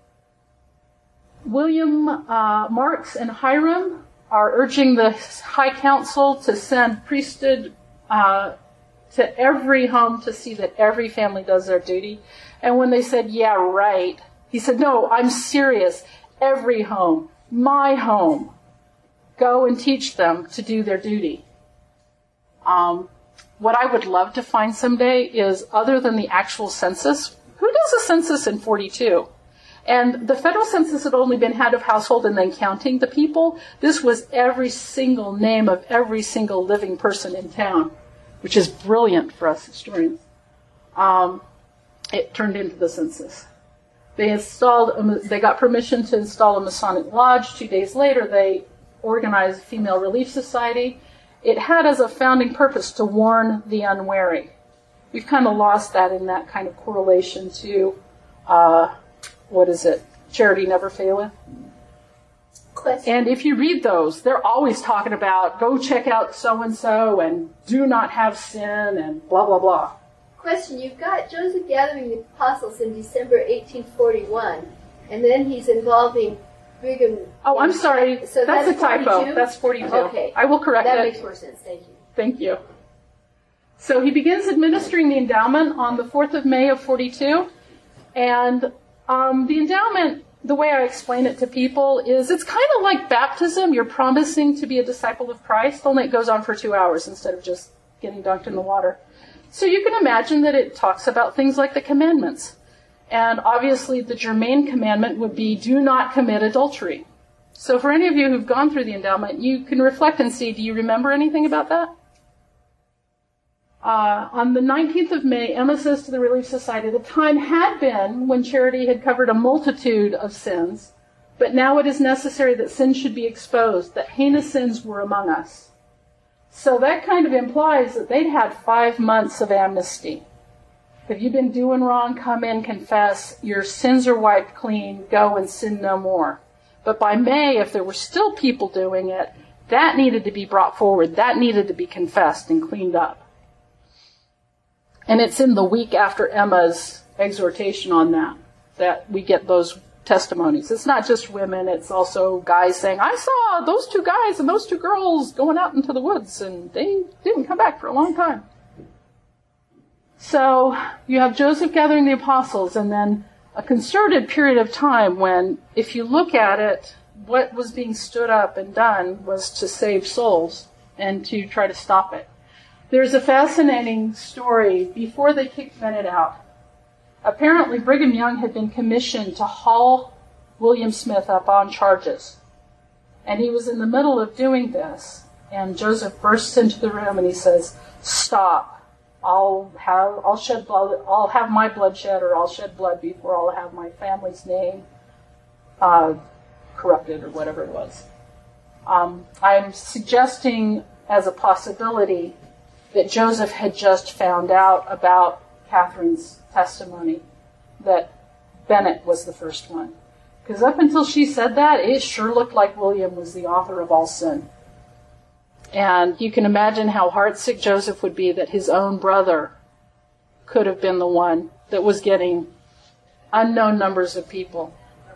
William Marks and Hiram are urging the High Council to send priesthood to every home to see that every family does their duty. And when they said, yeah, right, he said, no, I'm serious. Every home, my home, go and teach them to do their duty. What I would love to find someday is, other than the actual census, who does a census in 42? And the federal census had only been head of household and then counting the people. This was every single name of every single living person in town, which is brilliant for us historians. It turned into the census. They got permission to install a Masonic lodge. 2 days later, they organized a Female Relief Society. It had as a founding purpose to warn the unwary. We've kind of lost that in that kind of correlation to Charity Never Faileth. Question. And if you read those, they're always talking about go check out so-and-so and do not have sin and blah, blah, blah. Question. You've got Joseph gathering the apostles in December 1841, and then he's involving Brigham. Oh, I'm sorry. So that's a typo. 42? That's 42. Okay. I will correct that it. That makes more sense. Thank you. Thank you. So he begins administering the endowment on the 4th of May of 42, and the endowment, the way I explain it to people is it's kind of like baptism. You're promising to be a disciple of Christ, only it goes on for 2 hours instead of just getting dunked in the water. So you can imagine that it talks about things like the commandments. And obviously the germane commandment would be do not commit adultery. So for any of you who've gone through the endowment, you can reflect and see, do you remember anything about that? On the 19th of May, Emma says to the Relief Society, the time had been when charity had covered a multitude of sins, but now it is necessary that sin should be exposed, that heinous sins were among us. So that kind of implies that they'd had 5 months of amnesty. If you've been doing wrong, come in, confess, your sins are wiped clean, go and sin no more. But by May, if there were still people doing it, that needed to be brought forward, that needed to be confessed and cleaned up. And it's in the week after Emma's exhortation on that we get those testimonies. It's not just women, it's also guys saying, I saw those 2 guys and those 2 girls going out into the woods, and they didn't come back for a long time. So you have Joseph gathering the apostles, and then a concerted period of time when, if you look at it, what was being stood up and done was to save souls and to try to stop it. There's a fascinating story before they kicked Bennett out. Apparently, Brigham Young had been commissioned to haul William Smith up on charges. And he was in the middle of doing this, and Joseph bursts into the room and he says, "Stop. I'll shed blood. I'll have my blood shed, or I'll shed blood before I'll have my family's name corrupted," or whatever it was. I'm suggesting as a possibility that Joseph had just found out about Catherine's testimony that Bennett was the first one. Because up until she said that, it sure looked like William was the author of all sin. And you can imagine how heartsick Joseph would be that his own brother could have been the one that was getting unknown numbers of people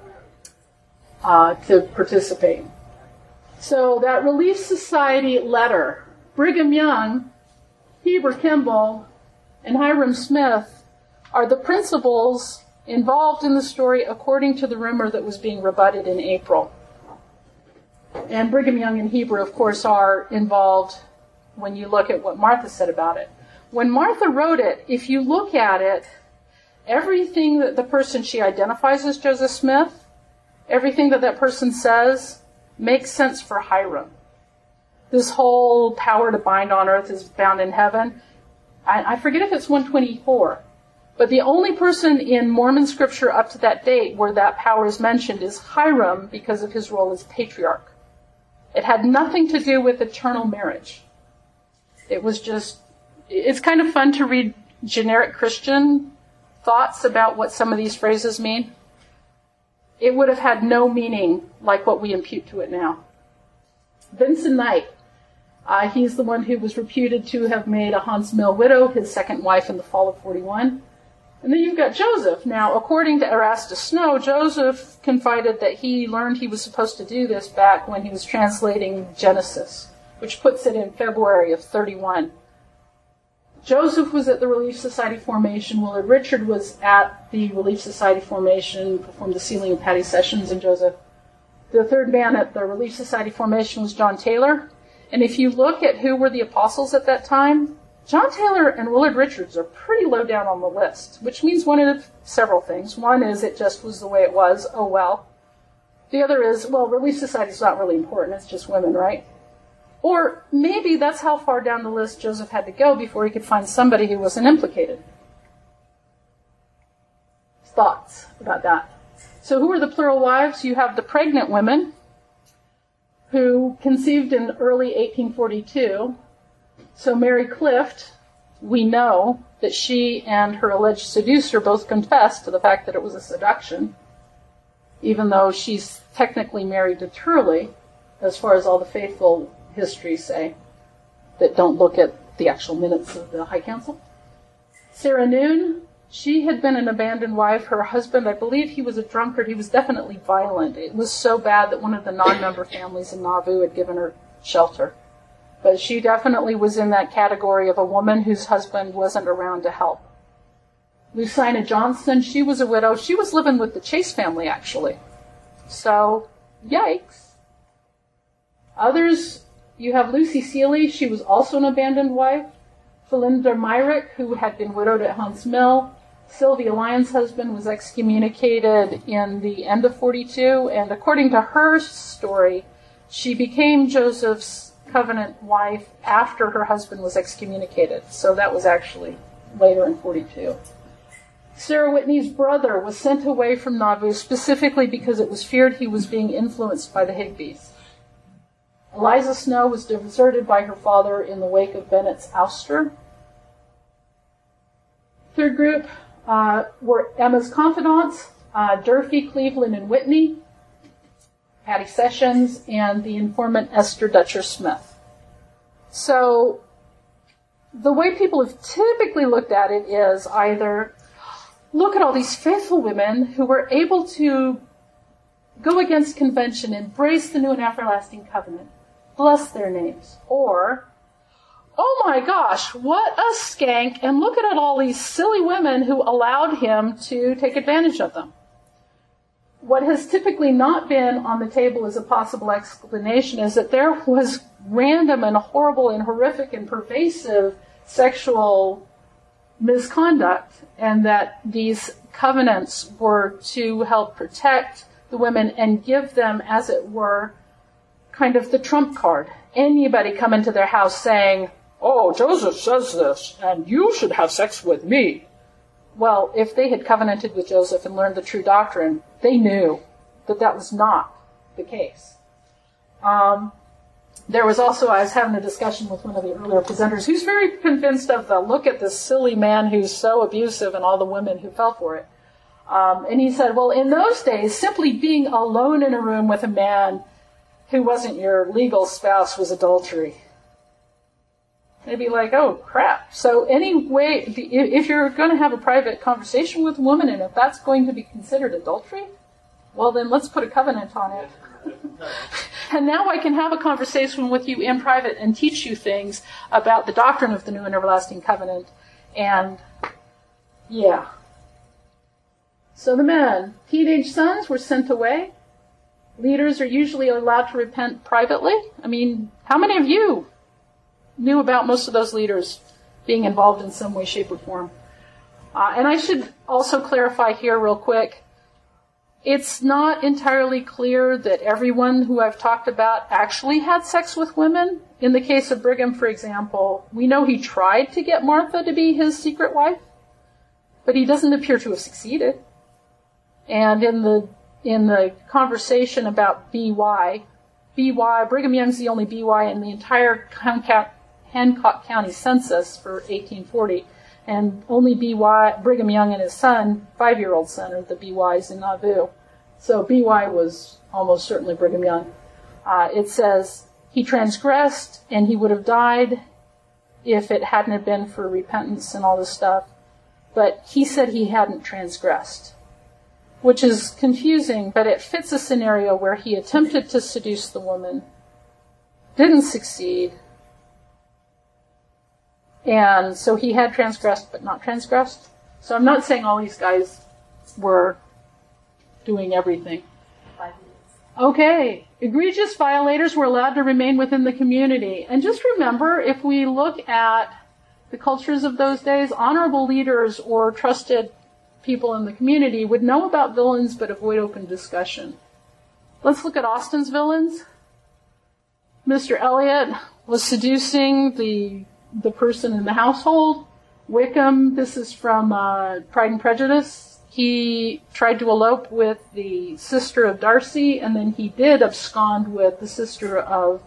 to participate. So that Relief Society letter, Brigham Young, Heber Kimball, and Hyrum Smith are the principals involved in the story according to the rumor that was being rebutted in April. And Brigham Young and Heber, of course, are involved when you look at what Martha said about it. When Martha wrote it, if you look at it, everything that the person she identifies as Joseph Smith, everything that that person says makes sense for Hyrum. This whole power to bind on earth is bound in heaven. I forget if it's 124. But the only person in Mormon scripture up to that date where that power is mentioned is Hyrum because of his role as patriarch. It had nothing to do with eternal marriage. It was just, it's kind of fun to read generic Christian thoughts about what some of these phrases mean. It would have had no meaning like what we impute to it now. Vincent Knight, he's the one who was reputed to have made a Hans Mill widow, his second wife in the fall of 41. And then you've got Joseph. Now, according to Erastus Snow, Joseph confided that he learned he was supposed to do this back when he was translating Genesis, which puts it in February of 31. Joseph was at the Relief Society formation. Willard Richard was at the Relief Society formation, performed the sealing of Patty Sessions and Joseph. The third man at the Relief Society formation was John Taylor. And if you look at who were the apostles at that time, John Taylor and Willard Richards are pretty low down on the list, which means one of several things. One is it just was the way it was, oh well. The other is, well, Relief Society's not really important, it's just women, right? Or maybe that's how far down the list Joseph had to go before he could find somebody who wasn't implicated. Thoughts about that? So who are the plural wives? You have the pregnant women who conceived in early 1842. So Mary Clift, we know that she and her alleged seducer both confessed to the fact that it was a seduction, even though she's technically married to Turley, as far as all the faithful histories say, that don't look at the actual minutes of the High Council. Sarah Noon, she had been an abandoned wife. Her husband, I believe he was a drunkard. He was definitely violent. It was so bad that one of the non-member families in Nauvoo had given her shelter. But she definitely was in that category of a woman whose husband wasn't around to help. Lucina Johnston, she was a widow. She was living with the Chase family, actually. So, yikes. Others, you have Lucy Seeley. She was also an abandoned wife. Philinda Myrick, who had been widowed at Hunts Mill. Sylvia Lyon's husband was excommunicated in the end of 42. And according to her story, she became Joseph's covenant wife after her husband was excommunicated. So that was actually later in 42. Sarah Whitney's brother was sent away from Nauvoo specifically because it was feared he was being influenced by the Higbees. Eliza Snow was deserted by her father in the wake of Bennett's ouster. Third group were Emma's confidants, Durfee, Cleveland, and Whitney, Patty Sessions, and the informant Esther Dutcher Smith. So the way people have typically looked at it is either look at all these faithful women who were able to go against convention, embrace the new and everlasting covenant, bless their names, or oh my gosh, what a skank, and look at all these silly women who allowed him to take advantage of them. What has typically not been on the table as a possible explanation is that there was random and horrible and horrific and pervasive sexual misconduct, and that these covenants were to help protect the women and give them, as it were, kind of the trump card. Anybody come into their house saying, oh, Joseph says this, and you should have sex with me. Well, if they had covenanted with Joseph and learned the true doctrine, they knew that that was not the case. There was also, I was having a discussion with one of the earlier presenters who's very convinced of the look at this silly man who's so abusive and all the women who fell for it. And he said, well, in those days, simply being alone in a room with a man who wasn't your legal spouse was adultery. They'd be like, oh, crap. So anyway, if you're going to have a private conversation with a woman and if that's going to be considered adultery, well, then let's put a covenant on it. And now I can have a conversation with you in private and teach you things about the doctrine of the new and everlasting covenant. And, yeah. So the men, teenage sons were sent away. Leaders are usually allowed to repent privately. I mean, how many of you knew about most of those leaders being involved in some way, shape, or form? And I should also clarify here real quick, it's not entirely clear that everyone who I've talked about actually had sex with women. In the case of Brigham, for example, we know he tried to get Martha to be his secret wife, but he doesn't appear to have succeeded. And in the conversation about BY, Brigham Young's the only BY in the entire Hancock County census for 1840, and only Brigham Young and his son, 5-year-old son, are the BYs in Nauvoo. So BY was almost certainly Brigham Young. It says he transgressed and he would have died if it hadn't have been for repentance and all this stuff. But he said he hadn't transgressed, which is confusing, but it fits a scenario where he attempted to seduce the woman, didn't succeed, and so he had transgressed but not transgressed. So I'm not saying all these guys were doing everything. Okay, egregious violators were allowed to remain within the community. And just remember, if we look at the cultures of those days, honorable leaders or trusted people in the community would know about villains but avoid open discussion. Let's look at Austen's villains. Mr. Elliot was seducing the person in the household. Wickham, this is from Pride and Prejudice. He tried to elope with the sister of Darcy, and then he did abscond with the sister of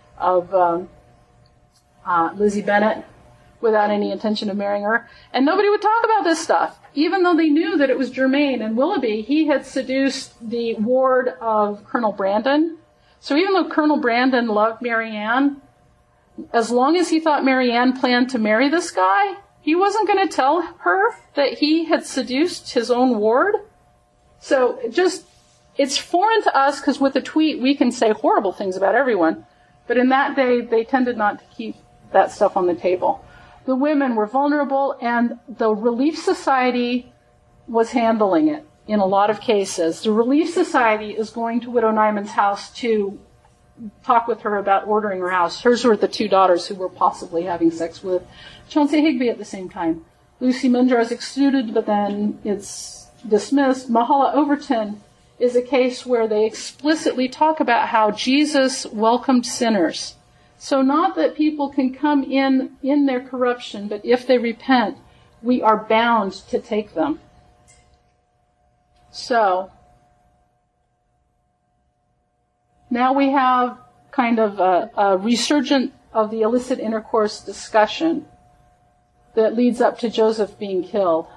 Lizzie Bennet without any intention of marrying her. And nobody would talk about this stuff, even though they knew that it was germane. And Willoughby, he had seduced the ward of Colonel Brandon. So even though Colonel Brandon loved Marianne, as long as he thought Marianne planned to marry this guy, he wasn't going to tell her that he had seduced his own ward. So it's foreign to us because with a tweet we can say horrible things about everyone. But in that day, they tended not to keep that stuff on the table. The women were vulnerable, and the Relief Society was handling it in a lot of cases. The Relief Society is going to Widow Nyman's house to talk with her about ordering her house. Hers were the 2 daughters who were possibly having sex with Chauncey Higby at the same time. Lucy Munjar is excluded, but then it's dismissed. Mahala Overton is a case where they explicitly talk about how Jesus welcomed sinners. So not that people can come in their corruption, but if they repent, we are bound to take them. So now we have kind of a resurgent of the illicit intercourse discussion that leads up to Joseph being killed.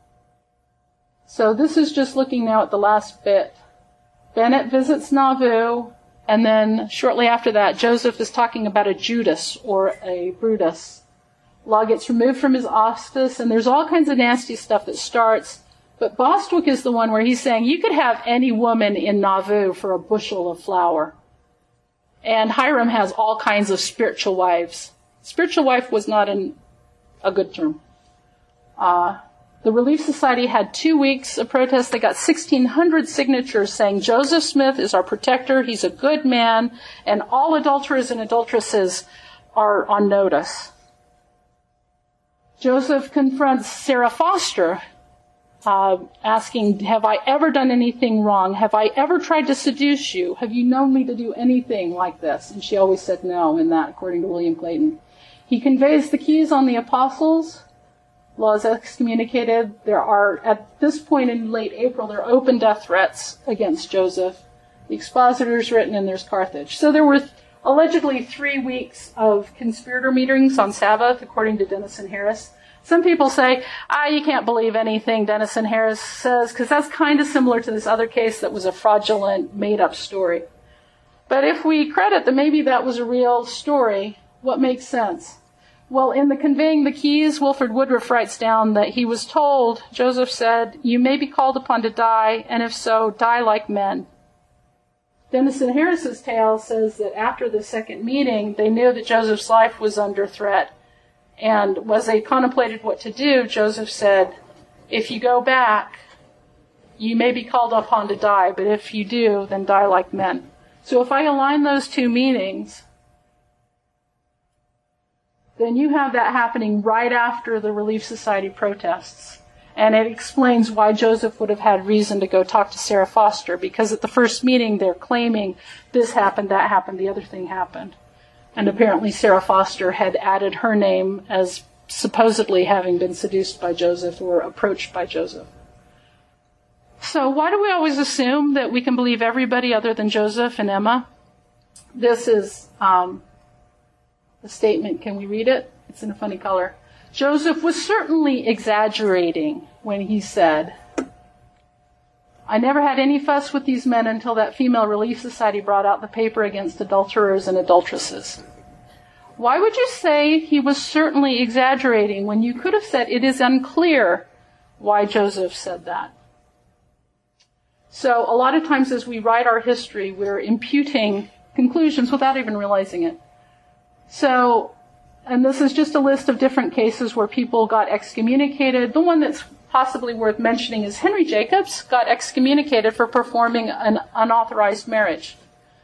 So this is just looking now at the last bit. Bennet visits Nauvoo, and then shortly after that, Joseph is talking about a Judas or a Brutus. Law gets removed from his office, and there's all kinds of nasty stuff that starts. But Bostwick is the one where he's saying, you could have any woman in Nauvoo for a bushel of flour. And Hiram has all kinds of spiritual wives. Spiritual wife was not in a good term. The Relief Society had 2 weeks of protest. They got 1,600 signatures saying Joseph Smith is our protector, he's a good man, and all adulterers and adulteresses are on notice. Joseph confronts Sarah Foster, asking, have I ever done anything wrong? Have I ever tried to seduce you? Have you known me to do anything like this? And she always said no in that, according to William Clayton. He conveys the keys on the apostles. Law is excommunicated. There are, at this point in late April, there are open death threats against Joseph. The expositor's written, and there's Carthage. So there were allegedly 3 weeks of conspirator meetings on Sabbath, according to Denison Harris. Some people say, you can't believe anything Denison Harris says, because that's kind of similar to this other case that was a fraudulent, made-up story. But if we credit that maybe that was a real story, what makes sense? Well, in the Conveying the Keys, Wilford Woodruff writes down that he was told, Joseph said, you may be called upon to die, and if so, die like men. Denison Harris's tale says that after the second meeting, they knew that Joseph's life was under threat. And as they contemplated what to do, Joseph said, if you go back, you may be called upon to die, but if you do, then die like men. So if I align those 2 meetings, then you have that happening right after the Relief Society protests. And it explains why Joseph would have had reason to go talk to Sarah Foster, because at the first meeting they're claiming this happened, that happened, the other thing happened. And apparently Sarah Foster had added her name as supposedly having been seduced by Joseph or approached by Joseph. So why do we always assume that we can believe everybody other than Joseph and Emma? This is the statement. Can we read it? It's in a funny color. Joseph was certainly exaggerating when he said, I never had any fuss with these men until that Female Relief Society brought out the paper against adulterers and adulteresses. Why would you say he was certainly exaggerating when you could have said it is unclear why Joseph said that? So a lot of times as we write our history, we're imputing conclusions without even realizing it. So, and this is just a list of different cases where people got excommunicated. The one that's possibly worth mentioning is Henry Jacobs got excommunicated for performing an unauthorized marriage.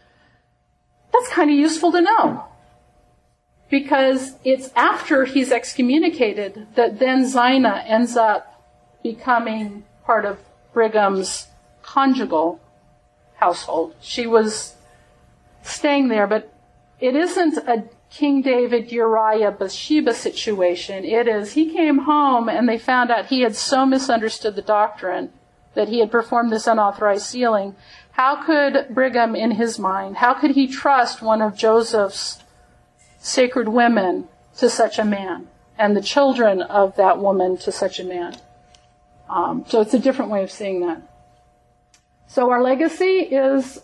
That's kind of useful to know, because it's after he's excommunicated that then Zina ends up becoming part of Brigham's conjugal household. She was staying there, but it isn't a King David, Uriah, Bathsheba situation. It is, he came home and they found out he had so misunderstood the doctrine that he had performed this unauthorized sealing. How could Brigham, in his mind, how could he trust one of Joseph's sacred women to such a man, and the children of that woman to such a man? So it's a different way of seeing that. So our legacy is,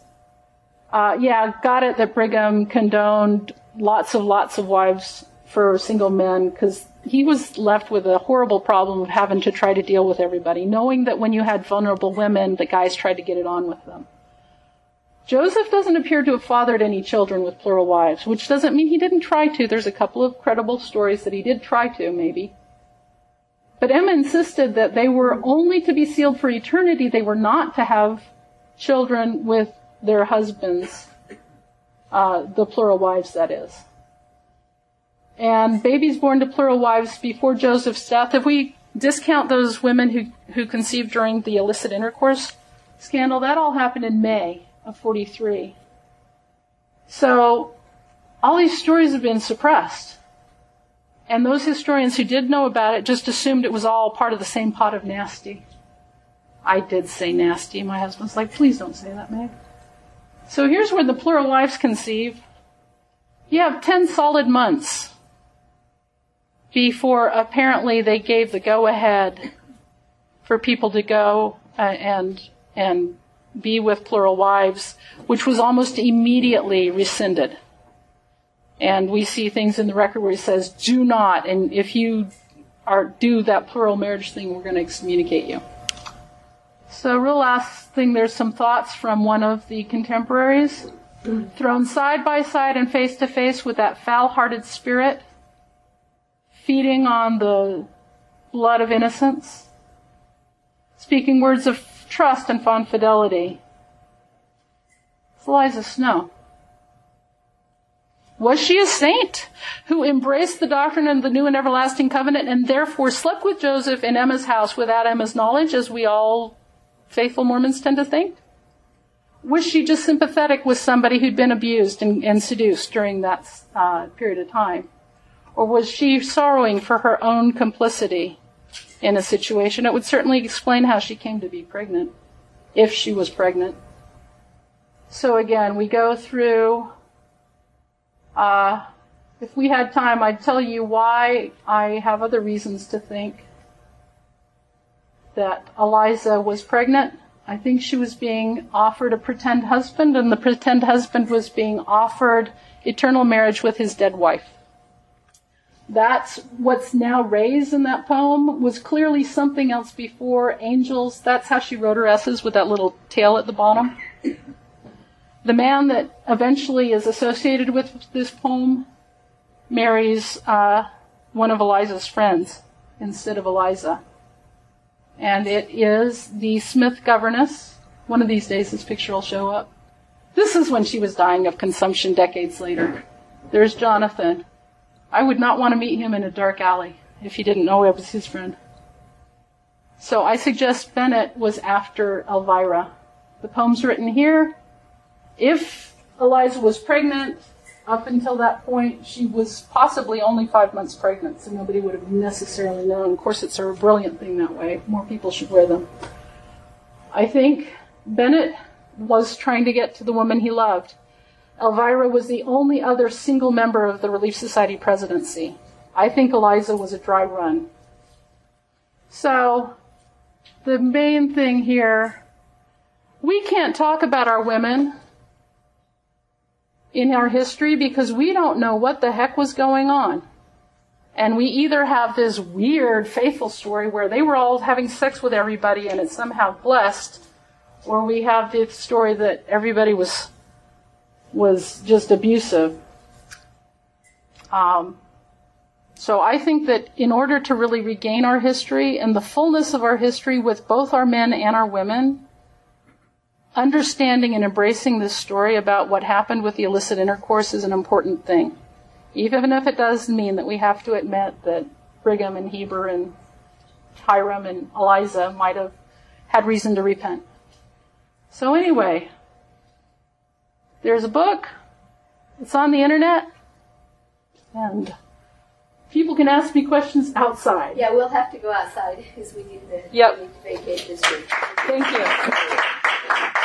got it that Brigham condoned lots of wives for single men, because he was left with a horrible problem of having to try to deal with everybody, knowing that when you had vulnerable women, the guys tried to get it on with them. Joseph doesn't appear to have fathered any children with plural wives, which doesn't mean he didn't try to. There's a couple of credible stories that he did try to, maybe. But Emma insisted that they were only to be sealed for eternity. They were not to have children with their husbands, the plural wives, that is. And babies born to plural wives before Joseph's death, if we discount those women who conceived during the illicit intercourse scandal, that all happened in May of 43. So all these stories have been suppressed. And those historians who did know about it just assumed it was all part of the same pot of nasty. I did say nasty. My husband's like, please don't say that, Meg. So here's where the plural wives conceive. You have 10 solid months before apparently they gave the go-ahead for people to go and be with plural wives, which was almost immediately rescinded. And we see things in the record where he says, do not, and if you do that plural marriage thing, we're going to excommunicate you. So real last thing, there's some thoughts from one of the contemporaries. Thrown side by side and face to face with that foul-hearted spirit, feeding on the blood of innocence, speaking words of trust and fond fidelity. It's Eliza Snow. Was she a saint who embraced the doctrine of the new and everlasting covenant and therefore slept with Joseph in Emma's house without Emma's knowledge, as we all faithful Mormons tend to think? Was she just sympathetic with somebody who'd been abused and seduced during that period of time? Or was she sorrowing for her own complicity in a situation? It would certainly explain how she came to be pregnant, if she was pregnant. So again, we go through, if we had time, I'd tell you why I have other reasons to think that Eliza was pregnant. I think she was being offered a pretend husband, and the pretend husband was being offered eternal marriage with his dead wife. That's what's now raised in that poem, was clearly something else before. Angels, that's how she wrote her S's, with that little tail at the bottom. The man that eventually is associated with this poem marries one of Eliza's friends instead of Eliza. And it is the Smith governess. One of these days this picture will show up. This is when she was dying of consumption decades later. There's Jonathan. I would not want to meet him in a dark alley if he didn't know I was his friend. So I suggest Bennett was after Elvira. The poem's written here. If Eliza was pregnant, up until that point, she was possibly only 5 months pregnant, so nobody would have necessarily known. Of course, it's a brilliant thing that way. More people should wear them. I think Bennett was trying to get to the woman he loved. Elvira was the only other single member of the Relief Society presidency. I think Eliza was a dry run. So, the main thing here, we can't talk about our women in our history because we don't know what the heck was going on. And we either have this weird faithful story where they were all having sex with everybody and it's somehow blessed, or we have the story that everybody was just abusive. So I think that in order to really regain our history and the fullness of our history with both our men and our women, understanding and embracing this story about what happened with the illicit intercourse is an important thing. Even if it does mean that we have to admit that Brigham and Heber and Hiram and Eliza might have had reason to repent. So anyway, there's a book. It's on the internet. And people can ask me questions outside. Yeah, we'll have to go outside because we need to Yep. vacate this week. Thank you.